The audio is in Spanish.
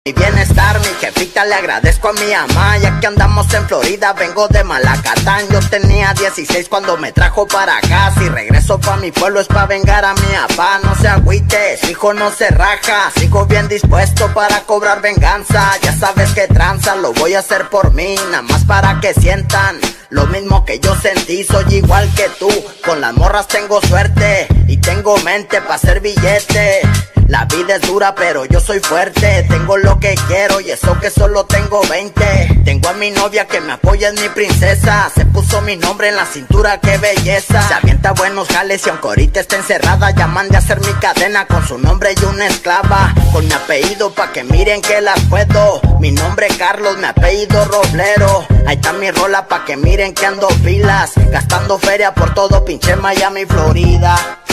Mi bienestar, mi jefita, le agradezco a mi mamá. Ya que andamos en Florida, vengo de Malacatán. Yo tenía 16 cuando me trajo para acá. Si regreso pa' mi pueblo es pa' vengar a mi papá. No se agüite, su hijo no se raja. Sigo bien dispuesto para cobrar venganza. Ya sabes que tranza, lo voy a hacer por mí. Nada más para que sientan lo mismo que yo sentí. Soy igual que tú, con las morras tengo suerte y tengo mente pa' hacer billete. La vida es dura pero yo soy fuerte. Tengo lo que quiero y eso que solo tengo 20. Tengo a mi novia que me apoya, es mi princesa. Se puso mi nombre en la cintura, qué belleza. Se avienta buenos jales y aunque ahorita está encerrada, ya mandé a hacer mi cadena con su nombre y una esclava. Con mi apellido pa' que miren que las puedo. Mi nombre Carlos, mi apellido Roblero. Ahí está mi rola pa' que miren que ando pilas. Gastando feria por todo pinche Miami, Florida.